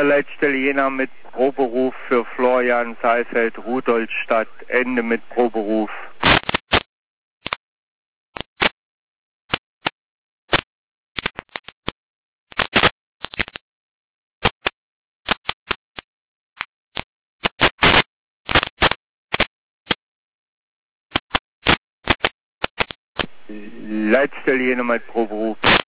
der letzte Jena mit Proberuf für Florian Saalfeld, Rudolstadt, Ende mit Proberuf. Letzte Jena mit Proberuf.